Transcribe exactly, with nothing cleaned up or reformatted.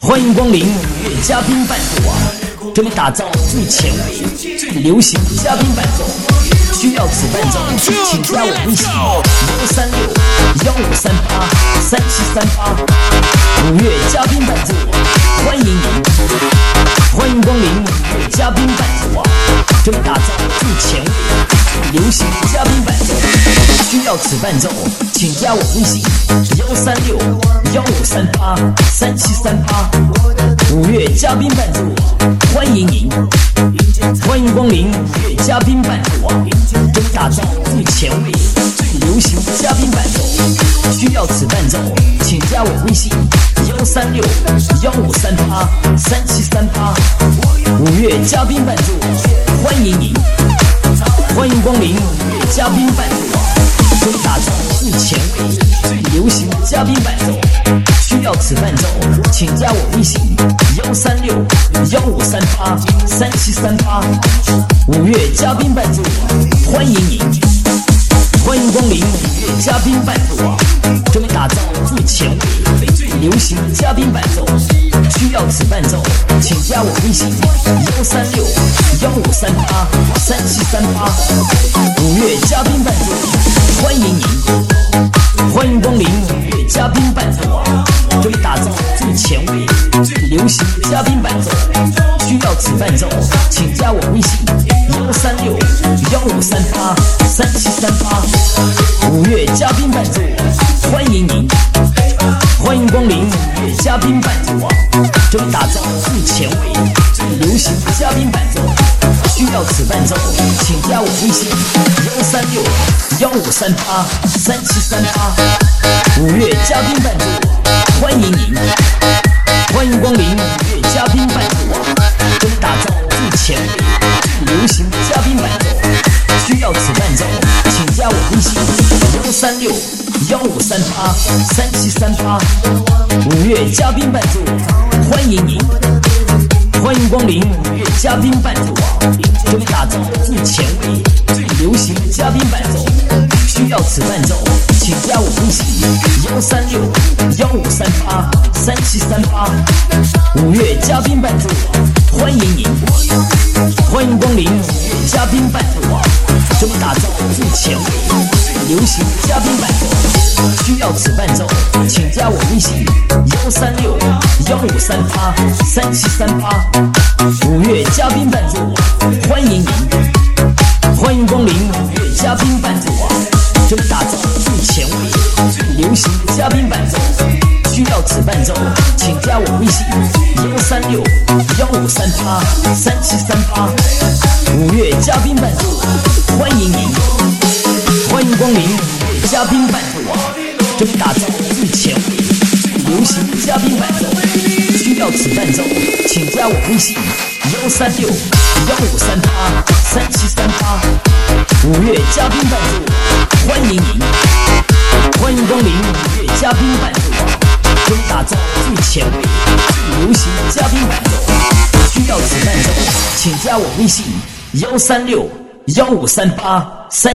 欢迎光临五月嘉宾伴奏啊！这里打造最前卫、最流行嘉宾伴奏。需要此伴奏，请加我微信幺三六幺五三八三七三八。五月嘉宾伴奏，欢迎您！欢迎光临五月嘉宾伴奏啊！这里打造最前卫、最流行嘉宾伴奏。需要此伴奏，请加我微信幺三六幺五三八三七三八。五月嘉宾伴奏，欢迎您！欢迎光临五月嘉宾伴奏啊！这里打造最前卫、最流行嘉宾伴奏。需要此伴奏，请加我微信幺三六幺五三八三七三八。五月嘉宾伴奏，欢迎您！欢迎光临五月嘉宾伴奏啊！这里打造最前卫、最流行嘉宾伴奏。需要此伴奏，请加我微信幺三六幺五三八三七三八。五月嘉宾伴奏，欢迎您！欢迎光临五月嘉宾伴奏啊！这里打造最前卫、最流行嘉宾伴奏。需要此伴奏，请加我微信幺三六幺五三八三七三八。五月嘉宾伴奏，欢迎您！欢迎光临五月嘉宾伴奏啊！这里打造最前卫、最流行嘉宾伴奏。需要此伴奏，请加我微信幺三六幺五三八三七三八。五月嘉宾伴奏，欢迎您！欢迎光临五月嘉宾伴奏啊！这里打造最前卫、最流行嘉宾伴奏。需要此伴奏，请加我微信幺三六幺五三八三七三八。五月嘉宾伴奏，欢迎您！欢迎光临五月嘉宾伴奏啊！这里打造最前卫、最流行嘉宾伴奏。需要此伴奏，请加我微信幺三六幺五三八三七三八。五月嘉宾伴奏，欢迎您！欢迎光临五月嘉宾伴奏啊！这里打造最前卫、最流行嘉宾伴奏。需要此伴奏，请加我微信幺三六幺五三八三七三八。五月嘉宾伴奏，欢迎您！欢迎光临五月嘉宾伴奏啊！这里打造最前卫、最流行嘉宾伴奏。需要此伴奏，请加我微信幺三六幺五三八三七三八。五月嘉宾伴奏，欢迎您！欢迎光临五月嘉宾伴奏啊！这里打造最前卫、最流行嘉宾伴奏。需要此伴奏，请加我微信幺三六幺五三八三七三八。五月嘉宾伴奏，欢迎您！欢迎光临五月嘉宾伴奏啊！这里打造最前卫、最流行嘉宾伴奏。需要此伴奏，请加我微信幺三六幺五三八三七三八。五月嘉宾伴奏，欢迎您！欢迎光临五月嘉宾伴奏啊！这里打造最前卫、最流行嘉宾伴奏。需要此伴奏，请加我微信幺三六幺五三八三。